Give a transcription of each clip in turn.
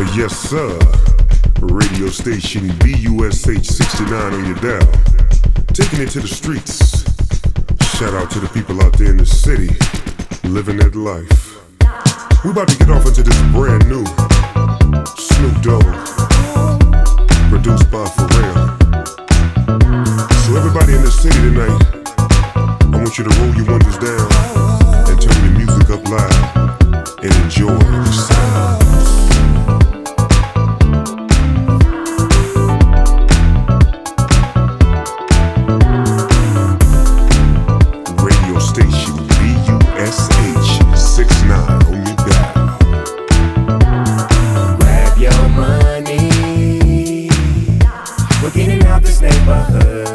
Yes, sir. Radio station BUSH 69 on your dial. Taking it to the streets. Shout out to the people out there in the city, living that life. We about to get off into this brand new Snoop Dogg, produced by Pharrell. So everybody in the city tonight, I want you to roll your windows down and turn your music up loud and enjoy the sounds. Radio station BUSH 69 on your dial. Grab your money, we're getting out this neighborhood.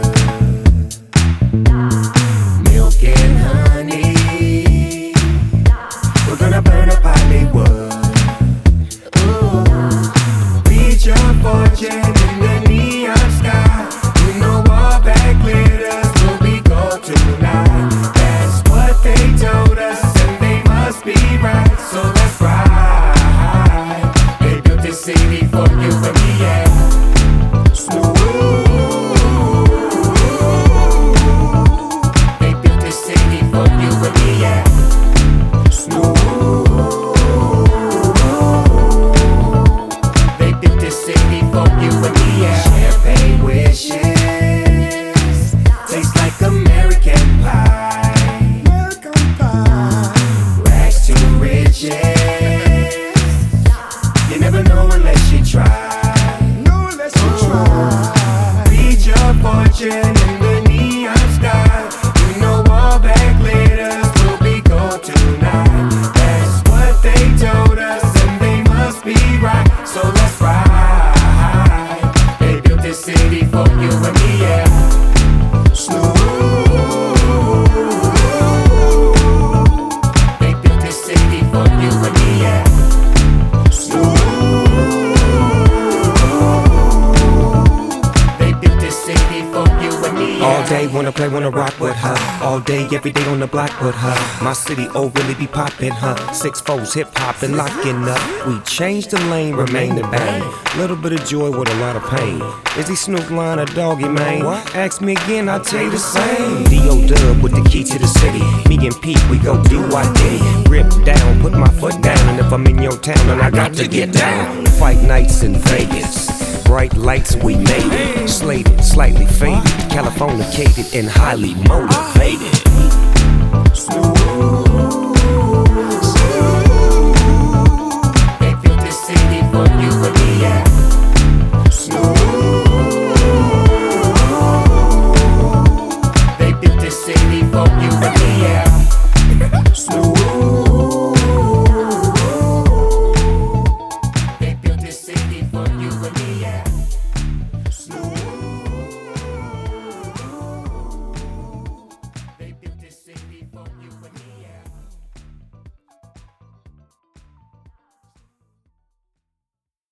Milk and honey, we're gonna burn up Hollywood. Ooh, reach your fortune in the neon sky. You know all that glitters will be gold tonight. That's what they told us, and they must be right. So let's ride. They built this city for you and me, yeah. They built this city for you and me, yeah. They built this city for you and me, yeah. Champagne wishes taste like American pie. Rags to riches, you never know unless you try. Read your fortune in the neon sky. You know all that glitters will be gold tonight. That's what they told us, and they must be right. So let's ride. They built this city for you and me, yeah. They built this city for you and me, yeah. They built this city for you and me, yeah. All day wanna play, wanna rock with her. All day, every day on the block with her. My city, oh, really be poppin' her. 6-4s, hip hop and locking up. We changed the lane, remain the bang. Little bit of joy with a lot of pain. Is he Snoop Lion or Doggy, man? Ask me again, I'll tell you the same. D.O. Dub with the key to the city. Me and Pete, we go do our day. Rip down, put my foot down. And if I'm in your town, then I got to get down. Fight nights in Vegas. Bright lights, we made it. Slated, slightly faded. Californicated and highly motivated.